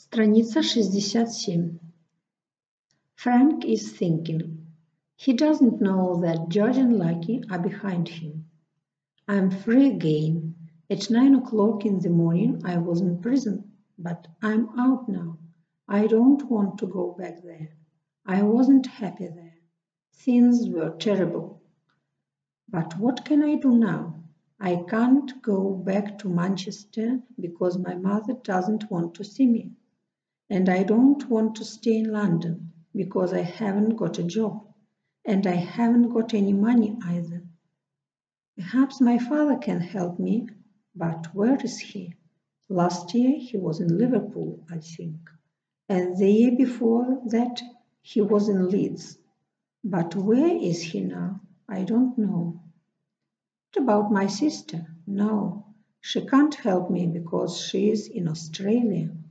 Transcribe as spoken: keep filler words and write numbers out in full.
Страница шестьдесят семь. Frank is thinking. He doesn't know that George and Lucky are behind him. I'm free again. At nine o'clock in the morning I was in prison, but I'm out now. I don't want to go back there. I wasn't happy there. Things were terrible. But what can I do now? I can't go back to Manchester because my mother doesn't want to see me. And I don't want to stay in London because I haven't got a job. And I haven't got any money either. Perhaps my father can help me, but where is he? Last year he was in Liverpool, I think. And the year before that he was in Leeds. But where is he now? I don't know. What about my sister? No, she can't help me because she is in Australia.